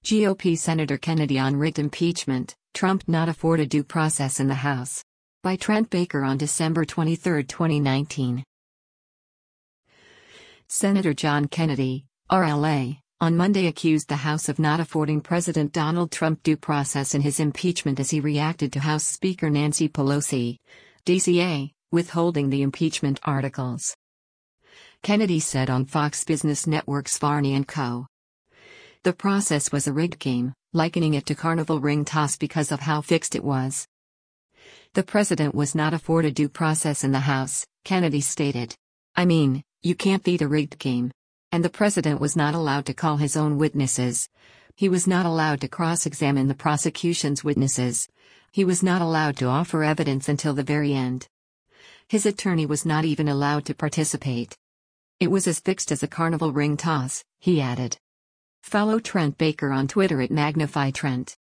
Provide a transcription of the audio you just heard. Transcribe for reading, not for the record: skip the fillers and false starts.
GOP Senator Kennedy on rigged impeachment, Trump not afford a due process in the House. By Trent Baker on December 23, 2019. Senator John Kennedy, RLA, on Monday accused the House of not affording President Donald Trump due process in his impeachment as he reacted to House Speaker Nancy Pelosi, DCA, withholding the impeachment articles. Kennedy said on Fox Business Network's Varney & Co. The process was a rigged game, likening it to carnival ring toss because of how fixed it was. The president was not afforded due process in the House, Kennedy stated. I mean, you can't beat a rigged game. And the president was not allowed to call his own witnesses. He was not allowed to cross-examine the prosecution's witnesses. He was not allowed to offer evidence until the very end. His attorney was not even allowed to participate. It was as fixed as a carnival ring toss, he added. Follow Trent Baker on Twitter at MagnifyTrent.